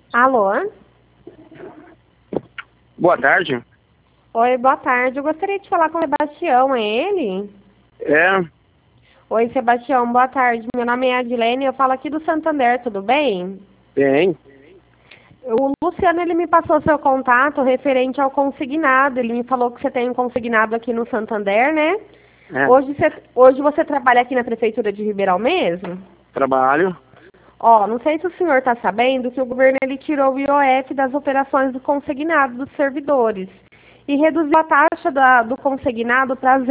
Alô? Boa tarde. Oi, boa tarde. Eu gostaria de falar com o Sebastião, é ele? É, Oi, Sebastião, boa tarde. Meu nome é Adilene, eu falo aqui do Santander, tudo bem? tem. O Luciano, ele me passou seu contato referente ao consignado. Ele me falou que você tem um consignado aqui no Santander, né? É, Hoje você trabalha aqui na Prefeitura de Ribeirão mesmo? trabalho. Ó, não sei se o senhor está sabendo que o governo ele tirou o IOF das operações do consignado dos servidores e reduziu a taxa do consignado para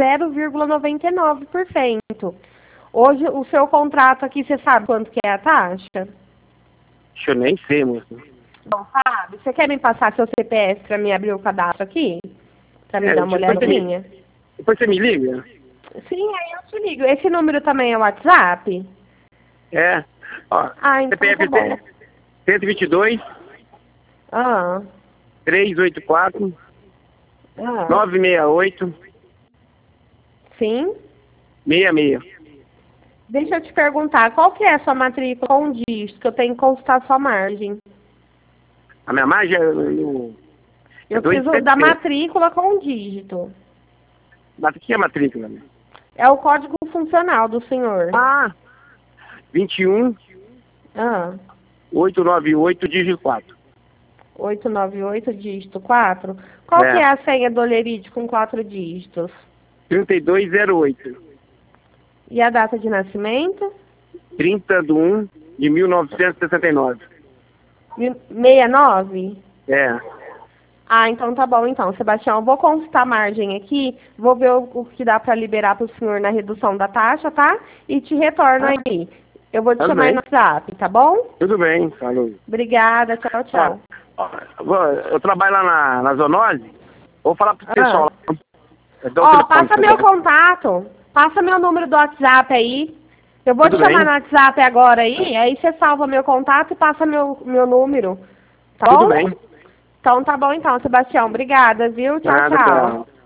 0,99%. Hoje, o seu contrato aqui, você sabe quanto que é a taxa? Deixa eu nem sei, moço. Não sabe? Você quer me passar seu CPF para me abrir o cadastro aqui? Para me dar uma Depois olhadinha? depois você me liga? Sim, aí eu te ligo. Esse número também é WhatsApp? É. Ó, Ah, então CPF tá bom. 122 Ah, 384 ah. 968 Sim? 66. Deixa eu te perguntar, qual que é a sua matrícula com dígito, que eu tenho que consultar a sua margem? A minha margem é Eu preciso da 277. matrícula com dígito. Mas o que é matrícula? Né? É o código funcional do senhor. Ah, 21 Ah, 898 dígito 4. 898, dígito 4. Qual que É, é a senha do Olerite com 4 dígitos? 3208. E a data de nascimento? 30/1 de 1969. 69? É, Ah, então tá bom então, Sebastião. Eu vou consultar a margem aqui, vou ver o que dá para liberar para o senhor na redução da taxa, tá? E te retorno aí. Eu vou te tudo chamar aí no bem. WhatsApp, tá bom? Tudo bem, falou. Obrigada, tchau, Ó, tchau. eu trabalho lá na Zonose. Vou falar pro pessoal Ah. lá. Eu dou o Ó, telefone passa pra meu você. contato, passa meu número do WhatsApp aí. Eu vou te Tudo chamar bem? no WhatsApp agora aí você salva meu contato e passa meu número, tá Tudo bom? bem. Então tá bom então, Sebastião. Obrigada, viu? Tchau, Nada, tchau. tchau.